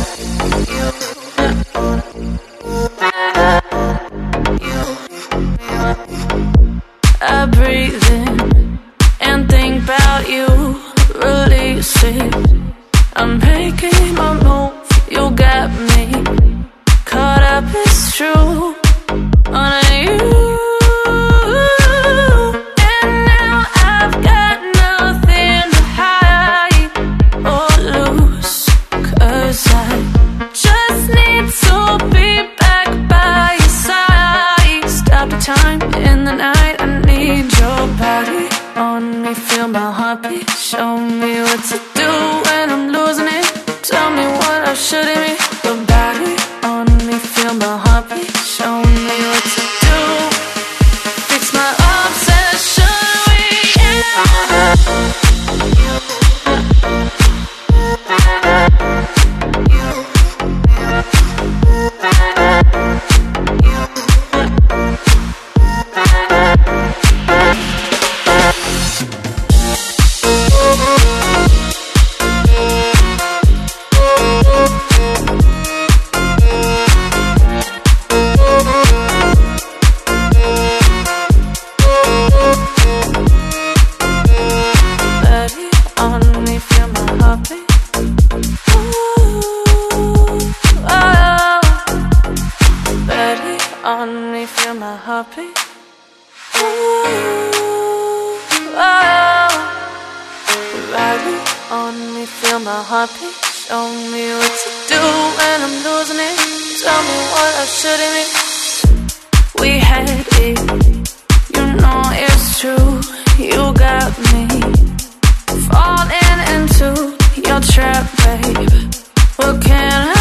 I breathe in and think about you, release it. I'm making my move, you got me caught up, it's true, on you. And now I've got nothing to hide or lose, 'cause I just need to be back by your side. Stop the time in the night, I need your body on me, feel my heartbeat. Show me what to do when I'm losing it. Tell me what I shouldn't be. Your body on me, feel my heartbeat. Show me what to do. Fix my obsession with you. On me, feel my heartbeat. Ooh, oh. Body on me, feel my heartbeat. Show me what to do when I'm losing it. Tell me what I shouldn't be. We had it, you know it's true. You got me falling into your trap, babe. What can I